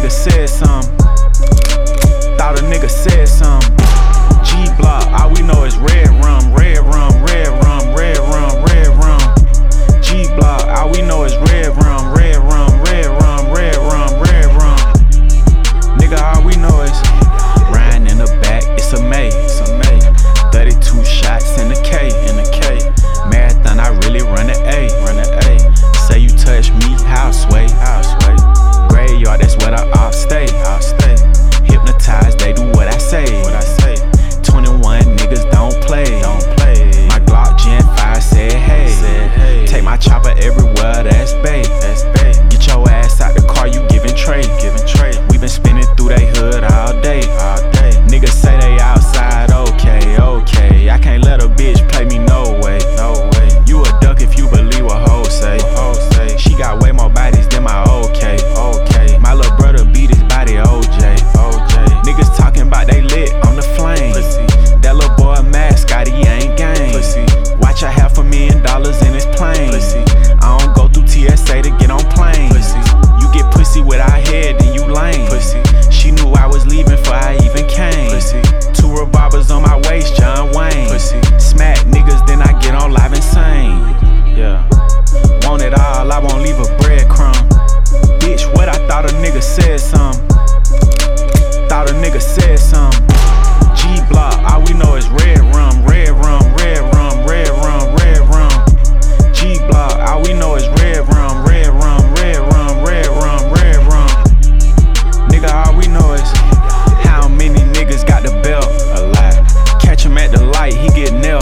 nigga said something. Thought a nigga said something. G-Block, all we know is red rum, red rum, red rum, red rum, red rum. G-Block, all we know is red rum, red rum, red rum, red rum, red rum. Nigga, all we know is riding in the back, it's a May, it's a May. 32 shots in the K, in the K. Marathon, I really run an A, run an A. Say you touch me, how sway, how sway. Graveyard, that's where the ops stay, I'll stay. Hypnotized, they do what I say, what I say. 21 niggas don't play, don't play. My Glock Gen 5 said hey, take my chopper everywhere, that's bae, that's bae. Get your ass out the car, you giving trade, giving trade. We been spinning through they hood all day, all day. Niggas say they outside, okay, okay. I can't let a bitch play me, no way, no way. You a duck if you believe what hoes say, hoes say. She got way more bodies than my okay, okay. My little brother beat his body, OJ, OJ. Niggas talking about they lit on the flame. Pussy. That little boy mascot, he ain't game. Pussy. Watch I $500,000 in his plane. Pussy. I don't go through TSA to get on plane. Pussy. You get pussy without head, then you lame. Pussy. She knew I was leaving before I even came. Pussy. 2 revolvers on my waist, John Wayne. Pussy. Smack niggas, then I get on live insane. Yeah. Want it all, I won't leave a breadcrumb. Bitch, what I thought a nigga said something. Thought a nigga said something. G-Block, all we know is red rum, red rum, red rum, red rum, red rum. G-Block, all we know is red rum, red rum, red rum, red rum, red rum. Nigga, all we know is how many niggas got the belt. A lot. Catch him at the light, he get nailed.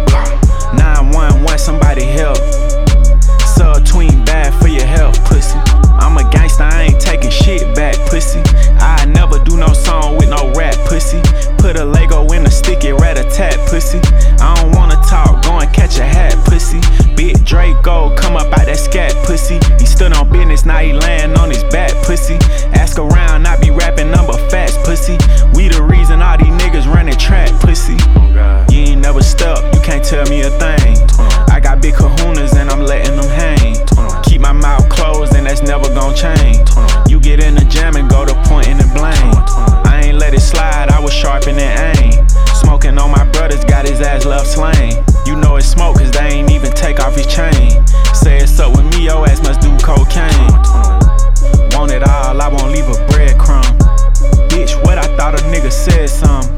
911, somebody help. Sub-tween bad for your health, pussy. I'm a gangster, I ain't taking shit back, pussy. I never do no song with no rap, pussy. Put a Lego in a sticky rat-a-tat, pussy. I don't wanna talk, go and catch a hat, pussy. Big Draco, come up out that scat, pussy. He stood on business, now he laying on his back, pussy. Ask around, I be rapping number facts, pussy. We the reason all these niggas running track, pussy. You ain't never stepped, you can't tell me a thing. I got big kahunas and I'm letting them hang. Keep my mouth closed and that's never gon' change. You get in the jam and go to pointing and blame. I ain't let it slide, I was sharpening aim. Smoking on my brothers, got his ass left slain. You know it's smoke cause they ain't even take off his chain. Say it's up with me, your ass must do cocaine. Want it all, I won't leave a breadcrumb. Bitch, what I thought a nigga said something.